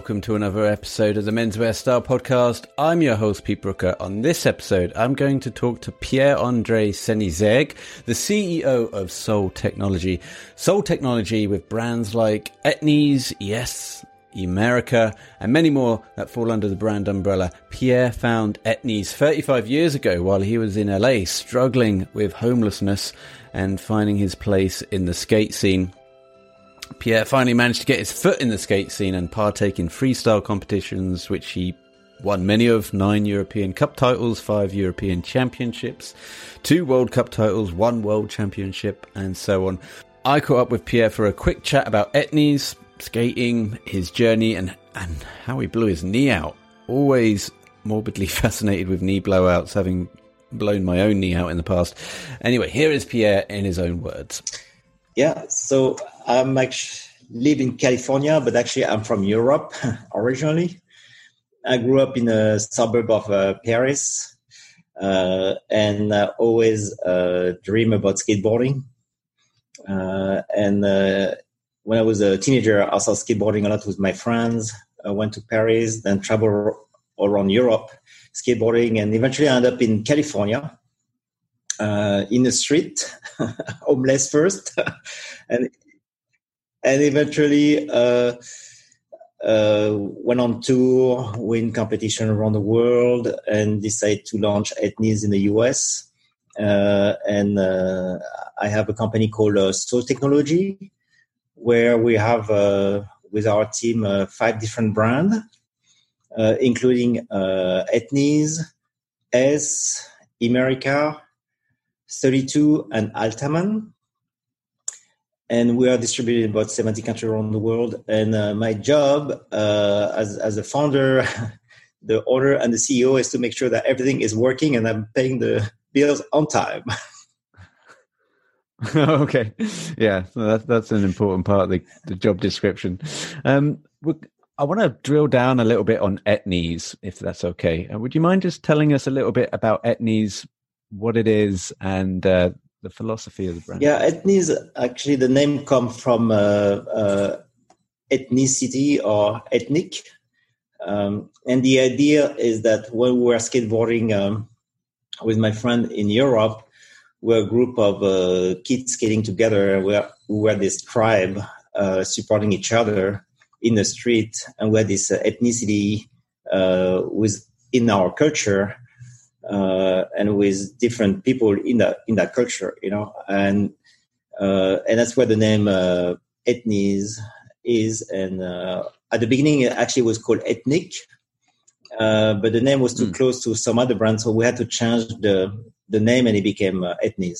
welcome to another episode of the Menswear Style Podcast. I'm your host, Pete Brooker. On this episode, I'm going to talk to Pierre-André Senizeg, the CEO of Soul Technology. Soul Technology with brands like Etnies, Yes, Emerica, and many more that fall under the brand umbrella. Pierre found Etnies 35 years ago while he was in LA, struggling with homelessness and finding his place in the skate scene. Pierre finally managed to get his foot in the skate scene and partake in freestyle competitions, which he won many of: 9 European Cup titles, 5 European Championships, 2 World Cup titles, 1 World Championship, and so on. I caught up with Pierre for a quick chat about Etnies, skating, his journey, and how he blew his knee out. Always morbidly fascinated with knee blowouts, having blown my own knee out in the past. Anyway, here is Pierre in his own words. Yeah, so I'm actually live in California, but actually I'm from Europe originally. I grew up in a suburb of Paris, and I always dream about skateboarding. And when I was a teenager, I saw skateboarding a lot with my friends. I went to Paris, then traveled around Europe skateboarding, and eventually I ended up in California. In the street, homeless first, and eventually went on tour, win competition around the world, and decided to launch Etnies in the US. And I have a company called Soul Technology, where we have with our team 5 different brands, including Etnies, S, Emerica, 32 and Altaman, and we are distributed in about 70 countries around the world. And my job as a founder, the owner, and the CEO is to make sure that everything is working and I'm paying the bills on time. Okay, yeah, so that's an important part of the job description. I want to drill down a little bit on Etnies, if that's okay. Would you mind just telling us a little bit about Etnies, what it is, and the philosophy of the brand? Yeah, Etnies, actually the name comes from ethnicity or ethnic. And the idea is that when we were skateboarding with my friend in Europe, we're a group of kids skating together. We were this tribe supporting each other in the street, and we had this ethnicity within our culture. And with different people in that culture, you know, and that's where the name Etnies is. And at the beginning, it actually was called Ethnic, but the name was too close to some other brand, so we had to change the name, and it became Etnies.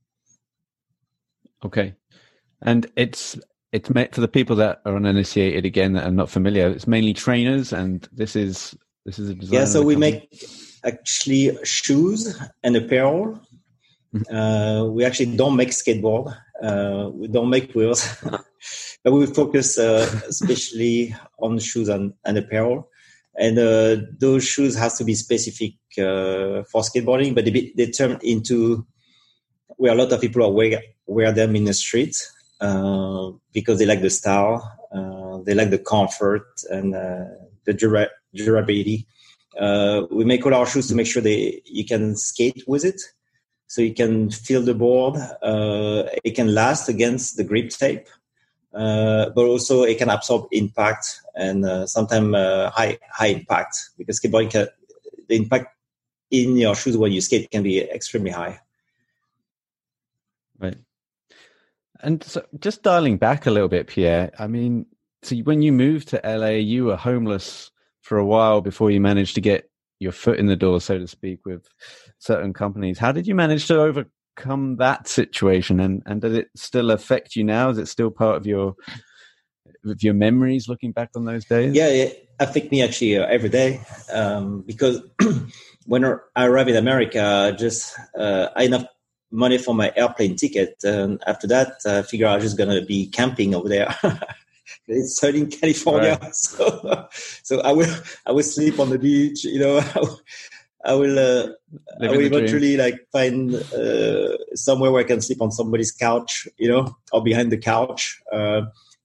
Okay, and it's made for the people that are uninitiated, again, that are not familiar. It's mainly trainers, and this is a design. Yeah, so we make actually shoes and apparel. We actually don't make skateboard. We don't make wheels, but we focus especially on shoes and apparel. And those shoes has to be specific for skateboarding, but they turn into where a lot of people are wear them in the street because they like the style, they like the comfort and the durability. We make all our shoes to make sure you can skate with it, so you can feel the board. It can last against the grip tape, but also it can absorb impact and sometimes high impact, because skateboarding the impact in your shoes when you skate can be extremely high. Right. And so just dialing back a little bit, Pierre, I mean, so when you moved to LA, you were homeless for a while before you managed to get your foot in the door, so to speak, with certain companies. How did you manage to overcome that situation? And does it still affect you now? Is it still part of your memories looking back on those days? Yeah, it affects me actually every day, because when I arrived in America, I enough money for my airplane ticket, and after that, I figure I'm just gonna be camping over there. It's hot in California, right. So I will sleep on the beach. You know, I will eventually find somewhere where I can sleep on somebody's couch, you know, or behind the couch.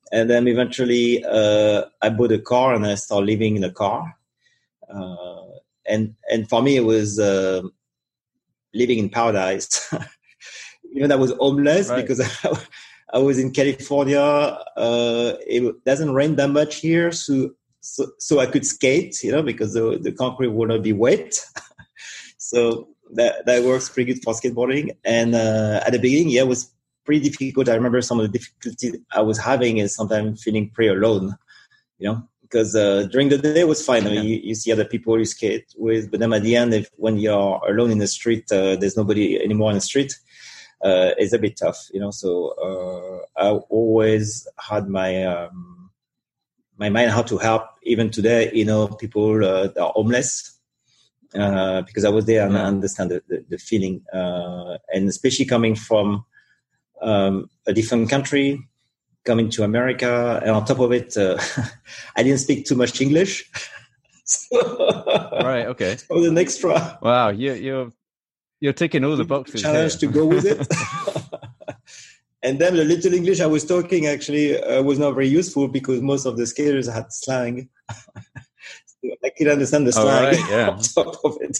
And then eventually I bought a car and I started living in a car. And for me, it was living in paradise. Even I was homeless because I was in California. It doesn't rain that much here, so I could skate, because the concrete would not be wet. So that works pretty good for skateboarding. And at the beginning, it was pretty difficult. I remember some of the difficulties I was having is sometimes feeling pretty alone, because during the day it was fine. I mean, you see other people you skate with, but then at the end, when you're alone in the street, there's nobody anymore in the street. It's a bit tough, So I always had my mind how to help. Even today, people that are homeless, because I was there and I understand the feeling, and especially coming from a different country, coming to America, and on top of it, I didn't speak too much English. Right. Okay. So the next try. Wow, you're ticking all the boxes. Challenge to go with it. And then the little English I was talking actually was not very useful because most of the skaters had slang. So I could understand the slang on top of it.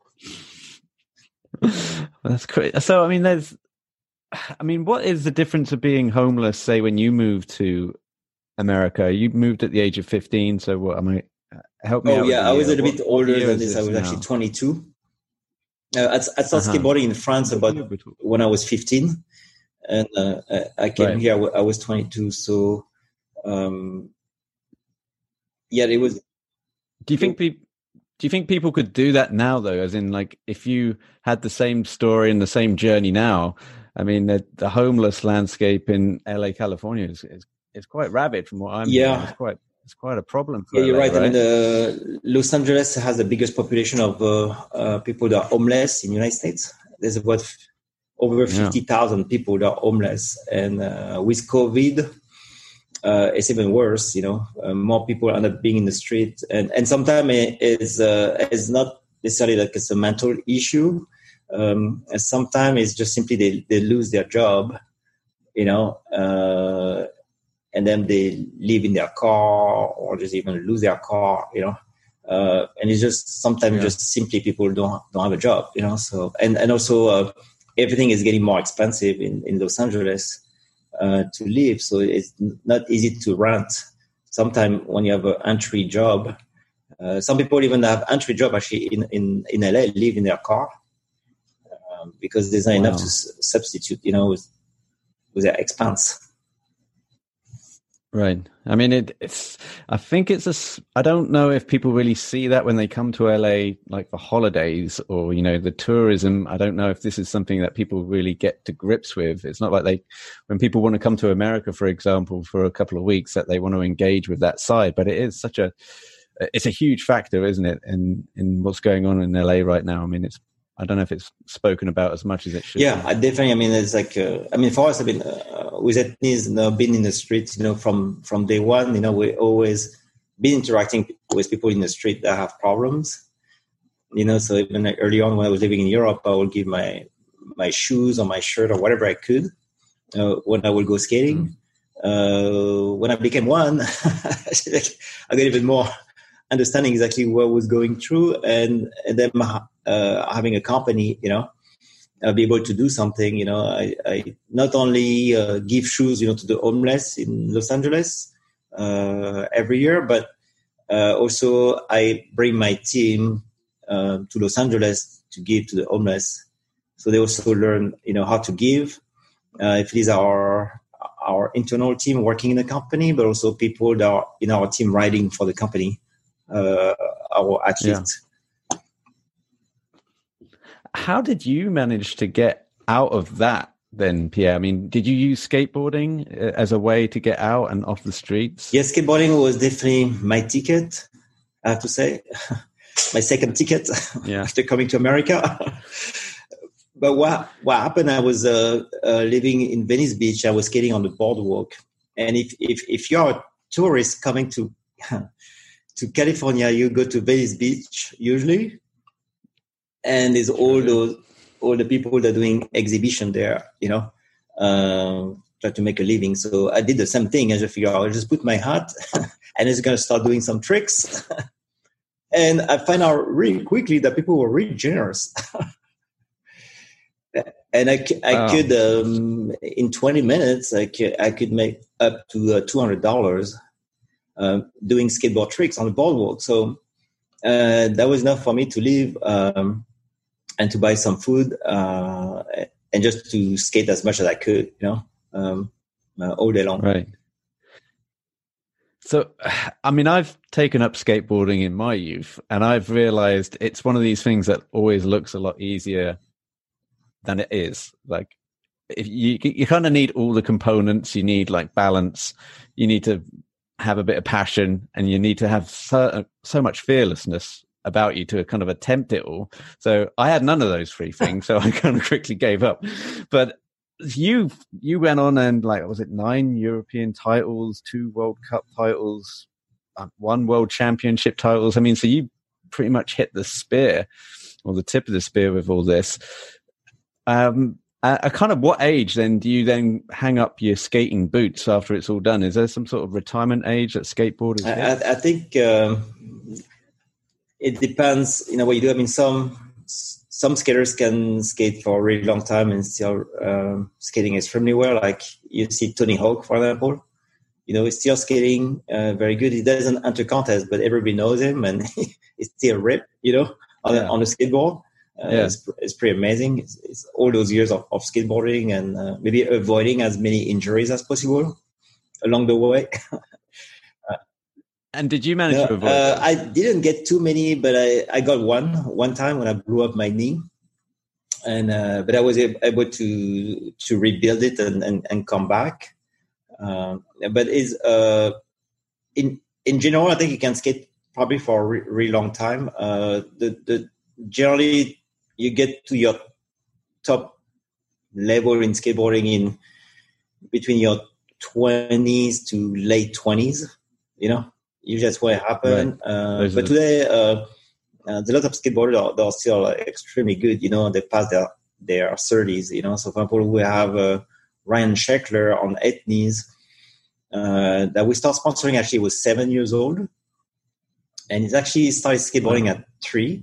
That's great. So, what is the difference of being homeless, say, when you moved to America? You moved at the age of 15, so what help me out. Oh, yeah, I was a little bit older than this. I was actually 22. I started skateboarding in France about when I was 15. And I came here, I was 22. So, it was... Do you think people could do that now, though? As in, like, if you had the same story and the same journey now, the homeless landscape in LA, California is quite rabid from what I'm hearing. It's quite a problem for you're LA, right. Los Angeles has the biggest population of people that are homeless in the United States. There's about over 50,000 people that are homeless. And with COVID, it's even worse, more people end up being in the street. And sometimes it's not necessarily like it's a mental issue. And sometimes it's just simply they lose their job, and then they live in their car or just even lose their car, and it's just sometimes just simply people don't have a job, so, and also everything is getting more expensive in Los Angeles to live. So it's not easy to rent. Sometimes when you have an entry job, some people even have entry job actually in LA live in their car because there's not enough to substitute, with their expense. Right. I think I don't know if people really see that when they come to LA, like for holidays or, the tourism. I don't know if this is something that people really get to grips with. It's not like when people want to come to America, for example, for a couple of weeks, that they want to engage with that side. But it is it's a huge factor, isn't it? In what's going on in LA right now. I don't know if it's spoken about as much as it should. Yeah, definitely. It's like, for us, with ethnies, been in the streets, from day one, we always been interacting with people in the street that have problems, so even early on when I was living in Europe, I would give my shoes or my shirt or whatever I could when I would go skating. When I became one, I got even more understanding exactly what was going through, and then having a company, I'll be able to do something. I not only give shoes, to the homeless in Los Angeles every year, but also I bring my team to Los Angeles to give to the homeless, so they also learn, how to give. If these are our internal team working in the company, but also people that are in our team riding for the company. Our athletes. Yeah. How did you manage to get out of that then, Pierre? Did you use skateboarding as a way to get out and off the streets? Yes, skateboarding was definitely my ticket, I have to say. My second ticket after coming to America. But what happened, I was living in Venice Beach. I was skating on the boardwalk. And if you're a tourist coming to California, you go to Venice Beach usually, and there's all the people that are doing exhibition there, try to make a living. So I did the same thing. I just figured I'll just put my hat and it's going to start doing some tricks. And I find out really quickly that people were really generous. And I could, in 20 minutes, I could make up to $200 doing skateboard tricks on the boardwalk. So that was enough for me to live and to buy some food and just to skate as much as I could, all day long. Right. So, I mean, I've taken up skateboarding in my youth, and I've realized it's one of these things that always looks a lot easier than it is. Like, if you kind of need all the components. You need like balance. You need to have a bit of passion, and you need to have so much fearlessness about you to kind of attempt it all. So I had none of those three things, so I kind of quickly gave up. But you went on and, like, was it 9 European titles, 2 World Cup titles, 1 World Championship titles? I mean, so you pretty much hit the spear, or the tip of the spear, with all this. At kind of what age then do you then hang up your skating boots after it's all done? Is there some sort of retirement age that skateboarders hit? I think it depends, what you do. I mean, some skaters can skate for a really long time and still skating extremely well. Like you see Tony Hawk, for example. He's still skating very good. He doesn't enter contest, but everybody knows him, and he's still ripped, on the skateboard. It's pretty amazing. It's all those years of skateboarding and maybe avoiding as many injuries as possible along the way. And did you manage to avoid that? I didn't get too many, but I got one time when I blew up my knee, and but I was able to rebuild it and come back. But is in general, I think you can skate probably for a really long time. Generally, you get to your top level in skateboarding in between your 20s to late 20s. Usually that's what happened. Right. But today, there's a lot of skateboarders that are still extremely good. They pass their 30s. So for example, we have Ryan Sheckler on 8 knees that we start sponsoring. Actually, he was 7 years old, and he's actually started skateboarding at 3.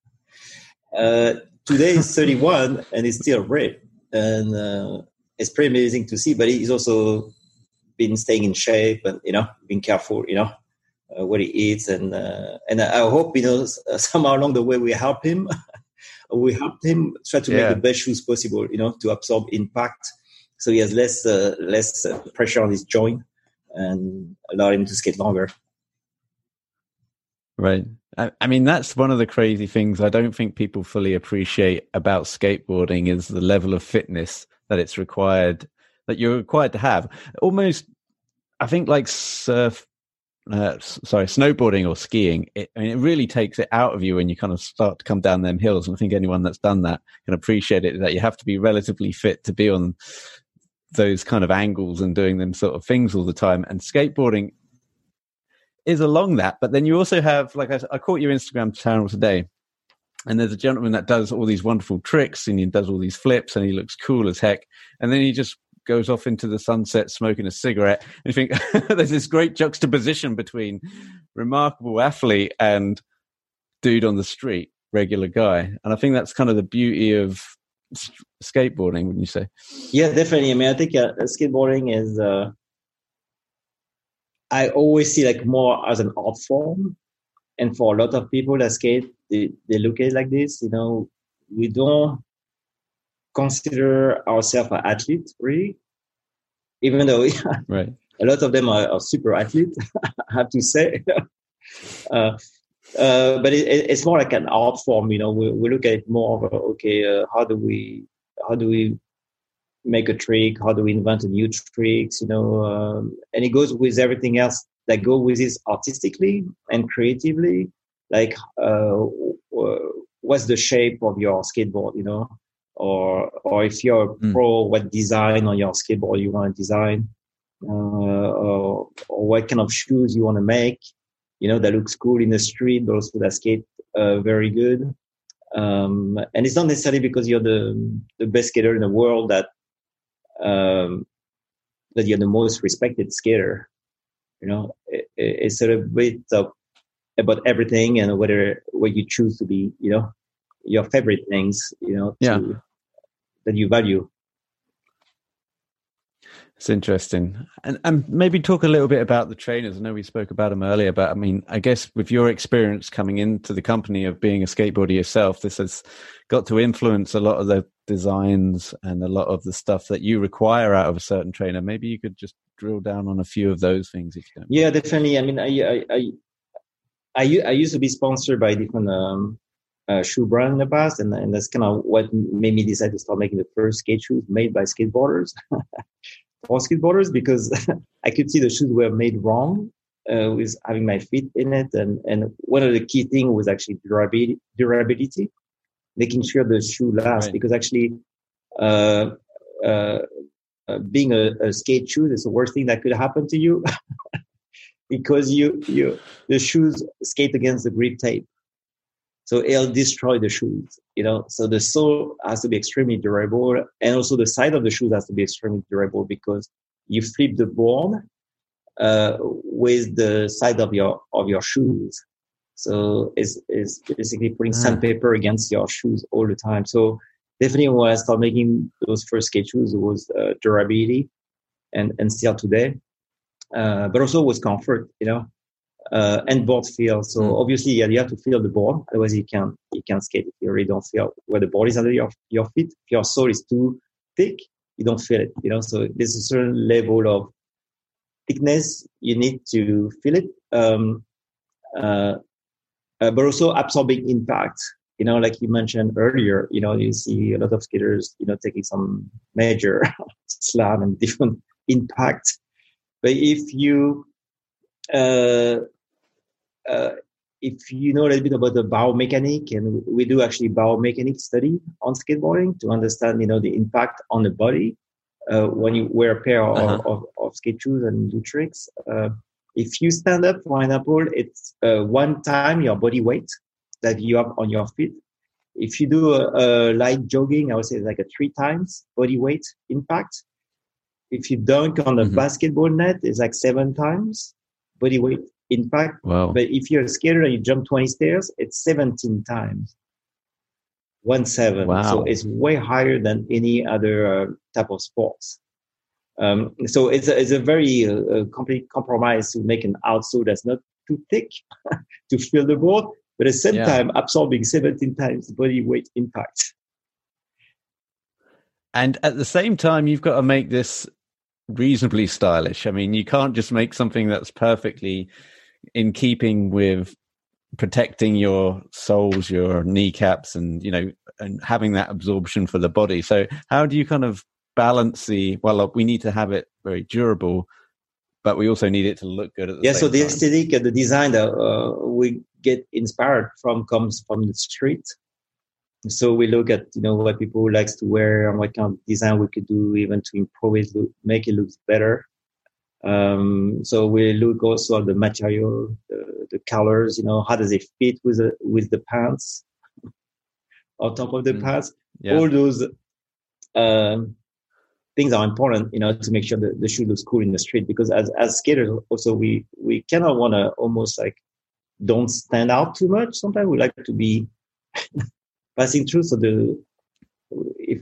Today he's 31 and he's still ripped, and it's pretty amazing to see. But he's also been staying in shape and being careful, what he eats, and I hope somehow along the way we help him. We helped him try to make the best shoes possible, to absorb impact, so he has less pressure on his joint and allow him to skate longer. Right. I mean, that's one of the crazy things I don't think people fully appreciate about skateboarding is the level of fitness that it's required, that you're required to have. Almost, I think, like snowboarding or skiing, it really takes it out of you when you kind of start to come down them hills. And I think anyone that's done that can appreciate it, that you have to be relatively fit to be on those kind of angles and doing them sort of things all the time. And skateboarding is along that, but then you also have, like I caught your Instagram channel today, and there's a gentleman that does all these wonderful tricks and he does all these flips and he looks cool as heck, and then he just goes off into the sunset smoking a cigarette, and you think there's this great juxtaposition between remarkable athlete and dude on the street, regular guy. And I think that's kind of the beauty of skateboarding, wouldn't you say? Yeah, definitely. I mean, I think skateboarding is I always see like more as an art form, and for a lot of people that skate, they look at it like this. We don't consider ourselves an athlete, really, even though right. A lot of them are super athletes, I have to say. But it's more like an art form. We look at it more of how do we make a trick? How do we invent a new tricks? And it goes with everything else that goes with it artistically and creatively. Like, what's the shape of your skateboard? Or if you're a pro, what design on your skateboard you want to design, or what kind of shoes you want to make, that looks cool in the street, but also that skate very good. And it's not necessarily because you're the best skater in the world that that you're the most respected skater. It's sort of a bit about everything and what you choose to be, your favorite things, that you value. It's interesting. And maybe talk a little bit about the trainers. I know we spoke about them earlier, but I mean, I guess with your experience coming into the company of being a skateboarder yourself, this has got to influence a lot of the designs and a lot of the stuff that you require out of a certain trainer. Maybe you could just drill down on a few of those things if you don't. Yeah, definitely. I mean, I used to be sponsored by different shoe brand in the past, and that's kind of what made me decide to start making the first skate shoes made by skateboarders. For skateboarders, because I could see the shoes were made wrong with having my feet in it, and one of the key things was actually durability, making sure the shoe lasts. Right. Because actually, being a skate shoe is the worst thing that could happen to you, because the shoes skate against the grip tape, so it'll destroy the shoes. So the sole has to be extremely durable, and also the side of the shoes has to be extremely durable, because you flip the board with the side of your shoes. So it's basically putting sandpaper against your shoes all the time. So definitely when I started making those first skate shoes, it was durability, and still today, but also was comfort, and board feel. So obviously, you have to feel the board. Otherwise, you can't skate if you really don't feel where the board is under your feet. If your sole is too thick, you don't feel it. So there's a certain level of thickness you need to feel it. But also absorbing impact. Like you mentioned earlier, you see a lot of skaters, taking some major slam and different impact. But if you know a little bit about the biomechanic, and we do actually biomechanic study on skateboarding to understand, the impact on the body when you wear a pair of skate shoes and do tricks. If you stand up, for example, it's 1 time your body weight that you have on your feet. If you do a light jogging, I would say it's like a 3 times body weight impact. If you dunk on the basketball net, it's like 7 times body weight impact. Wow. But if you're a skater and you jump 20 stairs, it's 17 times. 17. Wow. So it's way higher than any other type of sports. So it's a very complete compromise to make an outsole that's not too thick to fill the board, but at the same time absorbing 17 times body weight impact. And at the same time, you've got to make this reasonably stylish. I mean, you can't just make something that's perfectly in keeping with protecting your soles, your kneecaps, and and having that absorption for the body. So how do you kind of balance we need to have it very durable, but we also need it to look good at the same time. So the aesthetic and the design that we get inspired from comes from the street. So we look at, what people likes to wear and what kind of design we could do even to improve it, make it look better. So we look also at the material, the colors, how does it fit with the pants on top of the pants. Yeah. All those things are important, to make sure that the shoe looks cool in the street, because as skaters also, we kind of want to almost like don't stand out too much. Sometimes we like to be passing through. So if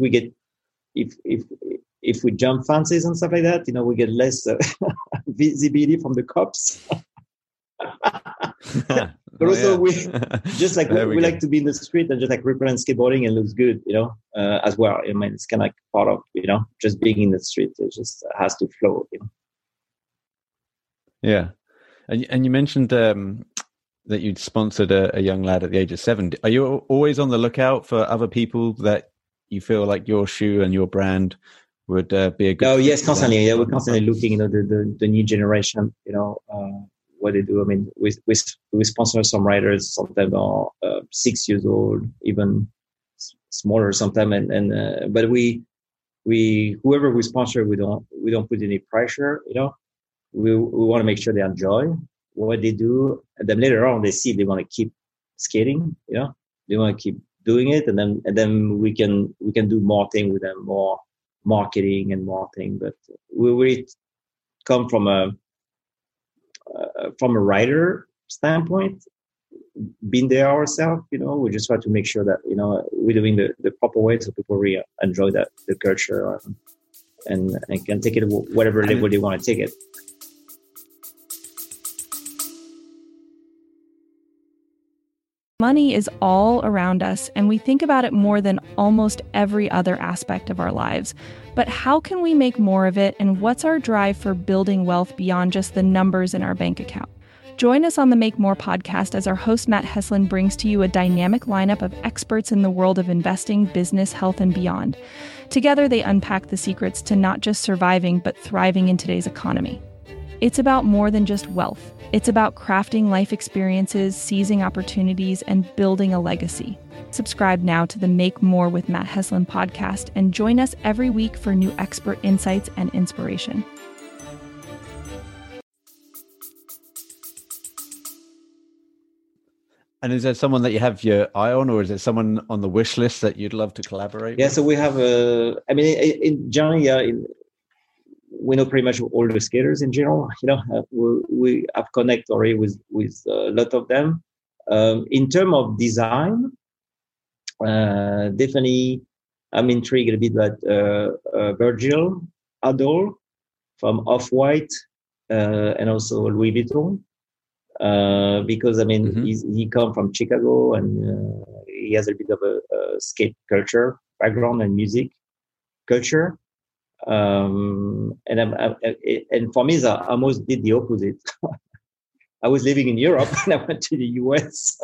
we jump fences and stuff like that, we get less visibility from the cops. But also we just like we like to be in the street and just like represent skateboarding and looks good, as well. I mean, it's kind of like part of, just being in the street. It just has to flow, Yeah. And you mentioned that you'd sponsored a young lad at the age of 7. Are you always on the lookout for other people that you feel like your shoe and your brand would be a good? Oh, yes, constantly. Yeah, we're constantly looking, the new generation, what they do. I mean, we sponsor some riders. Sometimes are 6 years old, even smaller sometimes. But we whoever we sponsor, we don't put any pressure. We want to make sure they enjoy what they do, and then later on they see if they want to keep skating. They want to keep doing it, and then we can do more things with them, more marketing and more things. But we really come from a rider standpoint, been there ourselves. We just try to make sure that we're doing the proper way so people really enjoy the culture and can take it whatever level they want to take it. Money is all around us, and we think about it more than almost every other aspect of our lives. But how can we make more of it, and what's our drive for building wealth beyond just the numbers in our bank account? Join us on the Make More podcast as our host Matt Heslin brings to you a dynamic lineup of experts in the world of investing, business, health, and beyond. Together, they unpack the secrets to not just surviving, but thriving in today's economy. It's about more than just wealth. It's about crafting life experiences, seizing opportunities, and building a legacy. Subscribe now to the Make More with Matt Heslin podcast and join us every week for new expert insights and inspiration. And is there someone that you have your eye on, or is there someone on the wish list that you'd love to collaborate with? So we have in generally, we know pretty much all the skaters in general. We have connect already with a lot of them. In terms of design, definitely I'm intrigued a bit about Virgil Abloh from Off-White and also Louis Vuitton. Because he come from Chicago and he has a bit of a skate culture background and music culture. And for me, I almost did the opposite. I was living in Europe and I went to the US.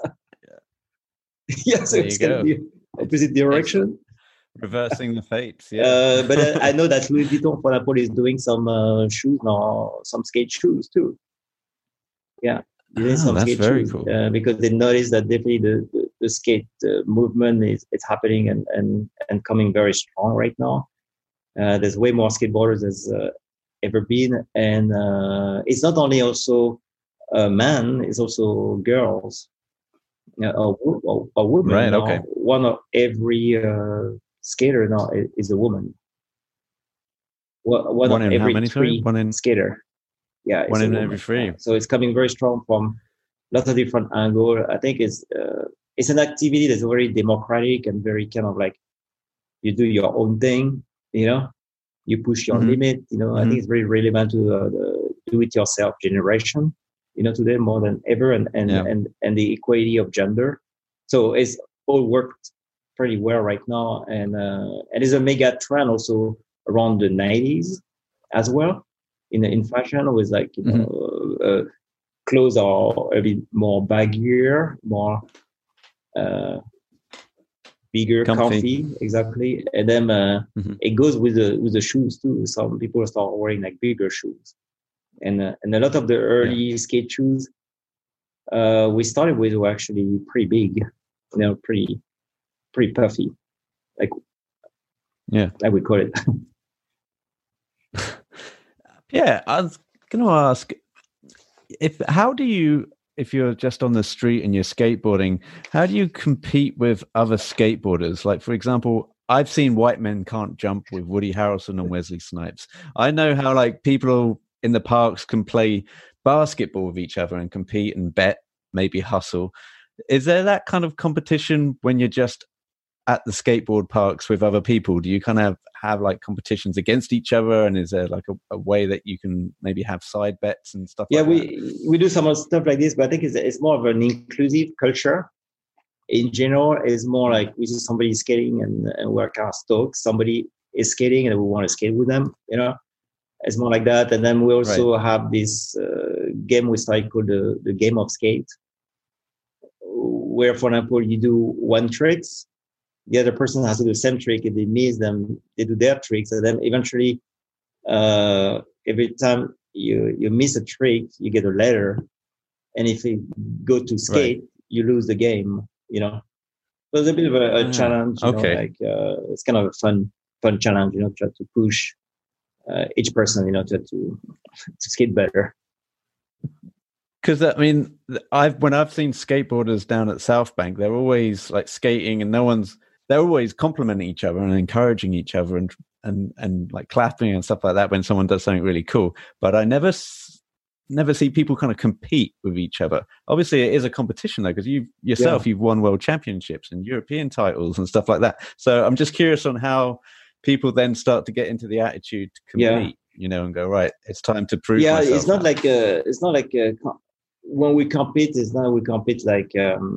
So it's going to be opposite direction. Reversing the fates, yeah. But I know that Louis Vuitton, for example, is doing some shoes now, some skate shoes too. Yeah. That's very cool. Because they notice that definitely the skate movement is happening and coming very strong right now. There's way more skateboarders as ever been, and it's not only also men; it's also girls or women. Right. Now. Okay. One of every skater now is a woman. One of every three skater. Yeah, one in every three. So it's coming very strong from lots of different angles. I think it's an activity that's very democratic and very kind of like you do your own thing, you push your limit. I think it's very relevant to the do-it-yourself generation, today more than ever, and the equality of gender. So it's all worked pretty well right now, and it's a mega trend also around the 90s as well. In fashion, with like clothes are a bit more baggier, more bigger, comfy, exactly. And then it goes with the shoes too. Some people start wearing like bigger shoes, and a lot of the early skate shoes we started with were actually pretty big, pretty puffy, like we call it. Yeah, I was going to ask if you're just on the street and you're skateboarding, how do you compete with other skateboarders? Like, for example, I've seen White Men Can't Jump with Woody Harrelson and Wesley Snipes. I know how like people in the parks can play basketball with each other and compete and bet, maybe hustle. Is there that kind of competition when you're just at the skateboard parks with other people? Do you kind of have like competitions against each other, and is there like a way that you can maybe have side bets and stuff like that? We do some stuff like this, but I think it's more of an inclusive culture in general. It's more like we see somebody skating and we're kind of stoked somebody is skating and we want to skate with them, it's more like that. And then we also have this game we started called the game of skate, where, for example, you do one tricks, the other person has to do the same trick. If they miss them, they do their tricks. And then eventually, every time you miss a trick, you get a letter. And if you go to skate, you lose the game, So it's a bit of a challenge, it's kind of a fun challenge, try to push each person, to skate better. Because when I've seen skateboarders down at South Bank, they're always like skating and no one's they're always complimenting each other and encouraging each other and like clapping and stuff like that when someone does something really cool. But I never see people kind of compete with each other. Obviously, it is a competition though, because you've won world championships and European titles and stuff like that. So I'm just curious on how people then start to get into the attitude to compete, and go, right, it's time to prove myself. It's not like when we compete, it's not we compete like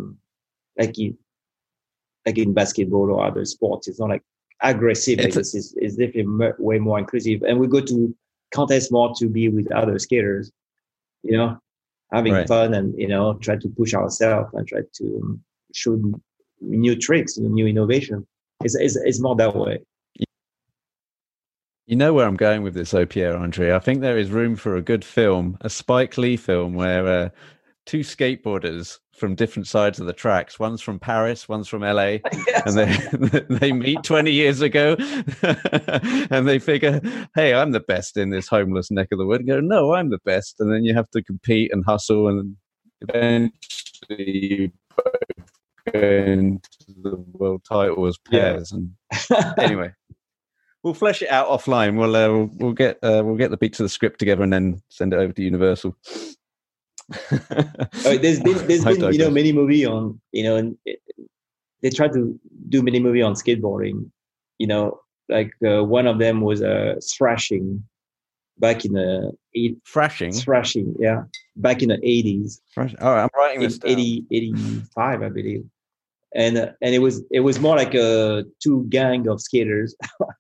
in basketball or other sports. It's not like aggressive. It's definitely way more inclusive. And we go to contests more to be with other skaters, having fun and, try to push ourselves and try to show new tricks, new innovation. It's more that way. You know where I'm going with this, Pierre-Andre. I think there is room for a good film, a Spike Lee film, where two skateboarders from different sides of the tracks, one's from Paris, one's from LA, and they meet 20 years ago, and they figure, hey, I'm the best in this homeless neck of the wood. And go, no, I'm the best. And then you have to compete and hustle, and eventually you both go into the world title as pairs. And anyway. We'll flesh it out offline. We'll get the beats of the script together and then send it over to Universal. There's been many movie on and they try to do many movie on skateboarding. One of them was thrashing back in the thrashing, back in the 80s. Oh, I'm writing this down. 85, I believe, and it was more like a two gang of skaters.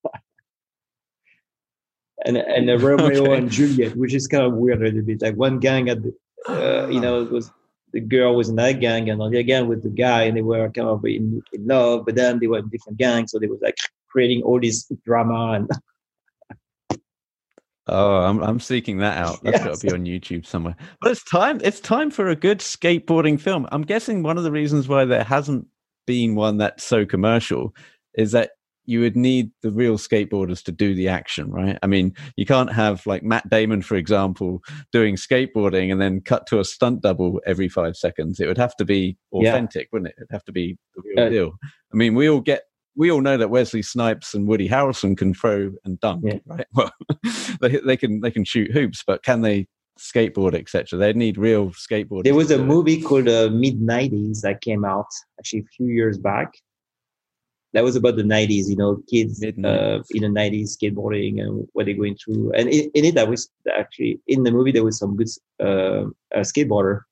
And a Romeo and Juliet, which is kind of weird a little bit. Like one gang had, it was the girl was in that gang, and on the other gang with the guy, and they were kind of in love, but then they were in different gangs, so they was like creating all this drama. And oh, I'm seeking that out. That's got to be on YouTube somewhere. But it's time for a good skateboarding film. I'm guessing one of the reasons why there hasn't been one that's so commercial is that you would need the real skateboarders to do the action, right? I mean, you can't have like Matt Damon, for example, doing skateboarding and then cut to a stunt double every 5 seconds. It would have to be authentic, wouldn't it? It'd have to be the real deal. I mean, we all know that Wesley Snipes and Woody Harrelson can throw and dunk, right? Well, they can shoot hoops, but can they skateboard, etc.? They need real skateboarders. There was a movie called Mid-90s that came out actually a few years back. That was about the 90s, kids in the 90s skateboarding and what they're going through. And in it, that was actually in the movie, there was some good skateboarder.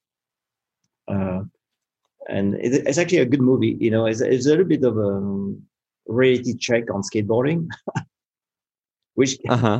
And it's actually a good movie. It's a little bit of a reality check on skateboarding, which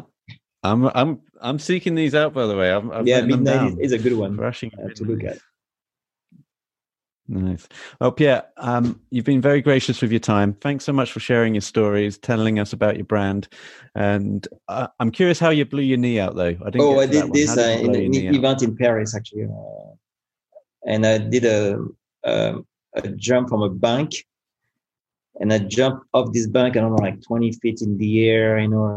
I'm seeking these out, by the way. Mid-90s is a good one to look at. Nice. Well, Pierre, you've been very gracious with your time. Thanks so much for sharing your stories, telling us about your brand. And I'm curious how you blew your knee out, though. I did this in an event in Paris, actually. And I did a jump from a bank. And I jumped off this bank, I don't know, like 20 feet in the air,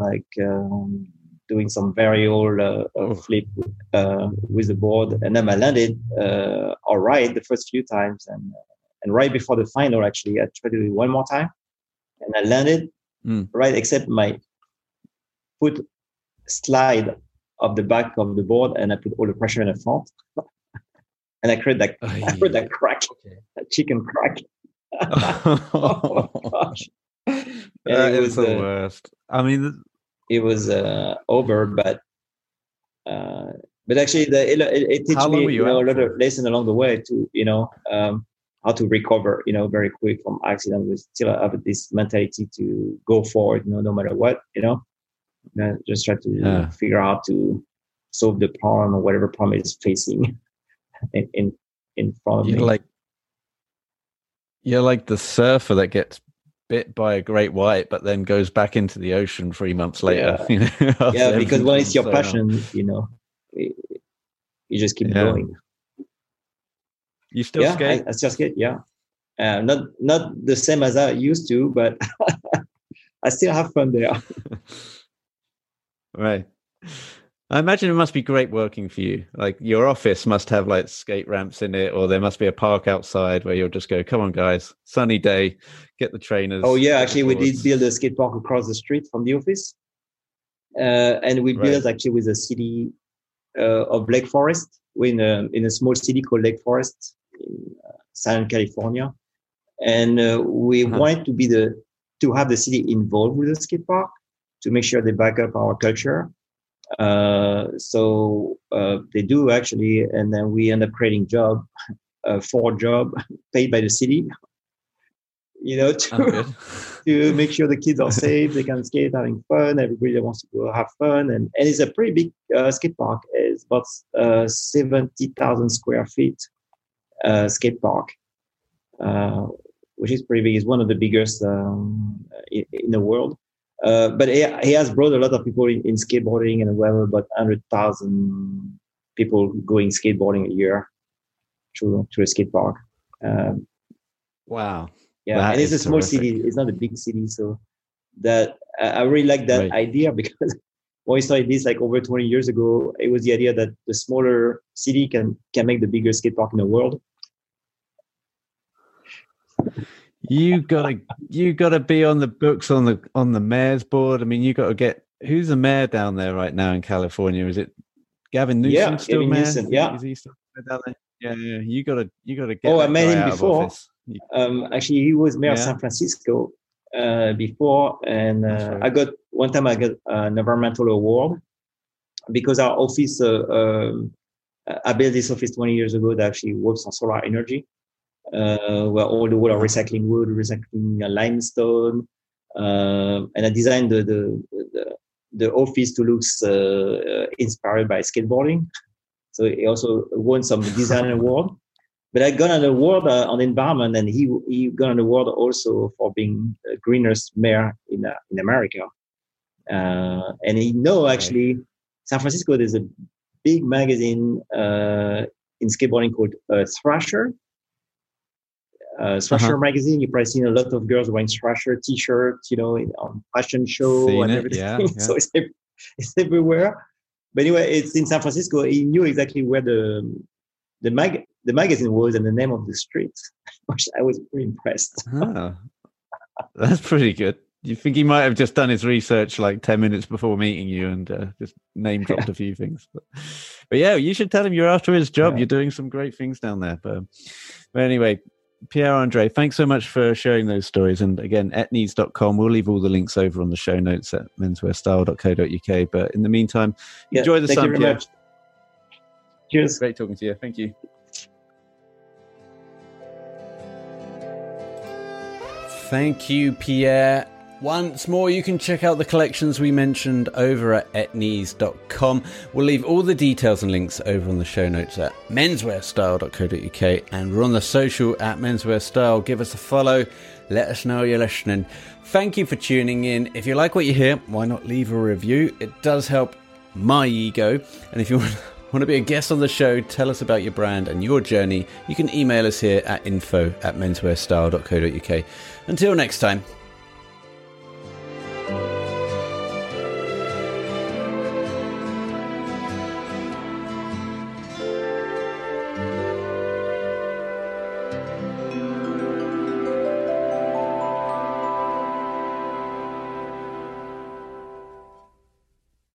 doing some very old flip with the board, and then I landed all right the first few times, and right before the final, actually, I tried to do it one more time, and I landed right, except my foot slide off the back of the board, and I put all the pressure in the front, and I created that crack, that chicken crack. Oh gosh! That is the worst. I mean. It was over, but actually, it teaches me a lot of lesson along the way to how to recover very quick from accident. We still have this mentality to go forward, no matter what, just try to figure out how to solve the problem or whatever problem is facing in front of me. You're like the surfer that gets bit by a great white, but then goes back into the ocean 3 months later. Because when it's your passion, you just keep going. You still skate? I still skate. Not the same as I used to, but I still have fun there. Right. I imagine it must be great working for you. Like your office must have like skate ramps in it, or there must be a park outside where you'll just go, come on, guys, sunny day, get the trainers. Oh, yeah, actually, we did build a skate park across the street from the office. And we built actually with the city of Lake Forest. We're in a small city called Lake Forest in Southern California. And we wanted to have the city involved with the skate park to make sure they back up our culture. So they do actually, and then we end up creating four job paid by the city, to make sure the kids are safe, they can skate, having fun, everybody wants to go have fun. And it's a pretty big skate park. It's about 70,000 square feet skate park, which is pretty big. It's one of the biggest in the world. But he has brought a lot of people in skateboarding, and we have about 100,000 people going skateboarding a year through a skate park. Wow. Yeah, and it's a small city. It's not a big city. So that I really like that idea, because when we started this like over 20 years ago, it was the idea that the smaller city can make the bigger skate park in the world. You gotta be on the books on the mayor's board. I mean, you got to get, who's the mayor down there right now in California? Is it Gavin Newsom? Yeah, still Gavin mayor? Newsom. Yeah, is he still down there? Yeah. You gotta get. Oh, I met him out before. Actually, he was mayor of San Francisco before, and right. I got an environmental award because our office. I built this office 20 years ago that actually works on solar energy. Where all the water recycling wood, recycling limestone, and I designed the office to look inspired by skateboarding. So he also won some design award. But I got an award on environment, and he got an award also for being the greenest mayor in America. And actually, San Francisco, there's a big magazine in skateboarding called Thrasher. Thrasher magazine. You've probably seen a lot of girls wearing Thrasher t-shirts, on fashion show and everything. Yeah. So it's everywhere. But anyway, it's in San Francisco. He knew exactly where the magazine was and the name of the street, which I was pretty impressed. Oh, that's pretty good. You think he might have just done his research like 10 minutes before meeting you and just name dropped a few things. But yeah, you should tell him you're after his job. Yeah. You're doing some great things down there. But anyway, Pierre-Andre, thanks so much for sharing those stories. And again, etnies.com. We'll leave all the links over on the show notes at menswearstyle.co.uk. But in the meantime, enjoy the sun, Pierre. Much. Cheers. Great talking to you. Thank you. Thank you, Pierre. Once more, you can check out the collections we mentioned over at etnies.com. We'll leave all the details and links over on the show notes at menswearstyle.co.uk, and we're on the social at menswearstyle. Give us a follow. Let us know you're listening. Thank you for tuning in. If you like what you hear, why not leave a review? It does help my ego. And if you want to be a guest on the show, tell us about your brand and your journey, you can email us here at info@menswearstyle.co.uk. Until next time.